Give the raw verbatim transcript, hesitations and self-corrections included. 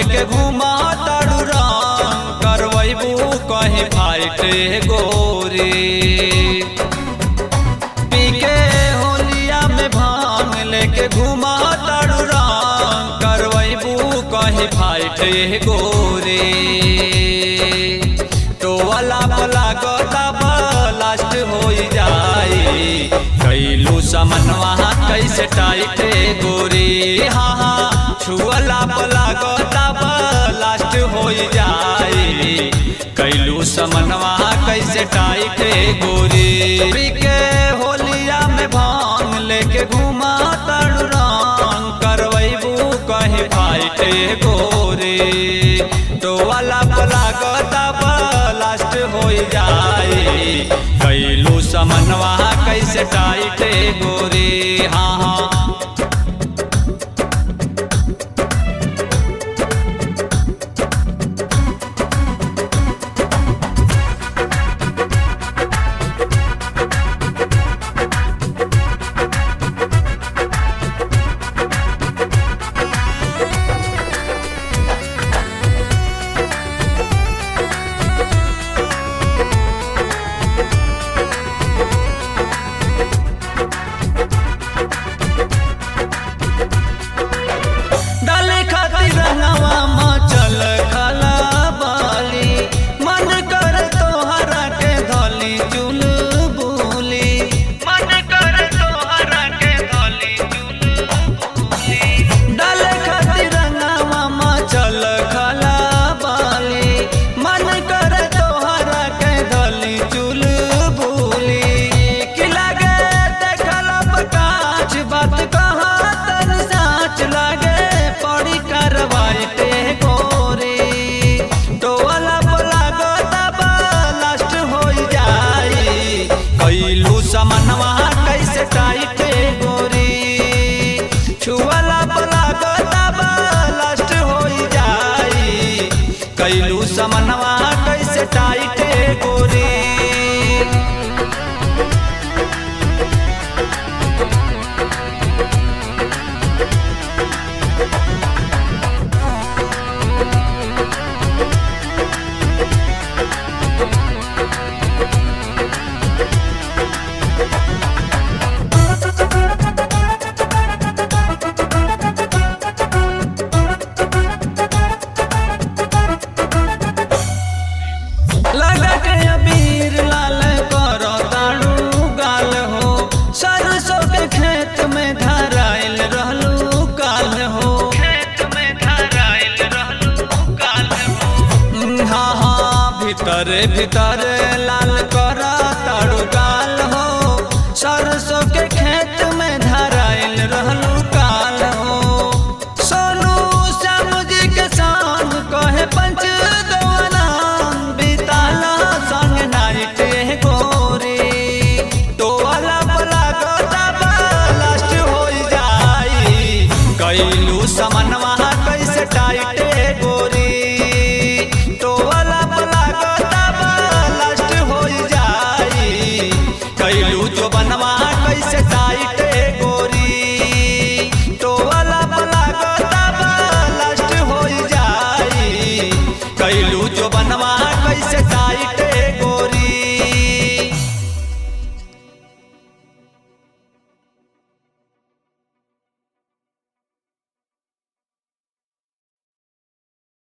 लेके घूमा तारू रंग करवैबू कहीं फाइटे गोरी। पीके होलिया में भांग लेके घूमा तारू रंग करवैबू कहीं फाइटे गोरी। तो वाला भला गोता लास्ट हो जाई कैलू समनवा कैसे टाइटे गोरी। हाँ हाँ छुअला पला गोता लास्ट हो जाई कैलू समनवा कैसे टाइटे गोरी। पीके होलिया में भांग लेके घूमा तारू रंग करवैबू कहीं फाइटे गोरी। तो वाला पला गोता लास्ट हो जाई कैलू समनवा कैसे टाइटे गोरी। हाँ हाँ समनवा कैसे टाइटे गोरी। छुअला पला गोता लास्ट हो जाई कैलू समनवा कैसे टाइटे गोरी। भीतरे भीतरे लाल करा तारू गाल हो सरसों के खेत में धराइल रहलू काल हो। सोनू श्याम जी के संग कहे पंच दवाना बिताला संग नाइटे गोरी। तो वाला पला गोता लास्ट हो जाई कैलू समनवा कैसे टाइटे गोरी। कैलू जो बनवा कैसे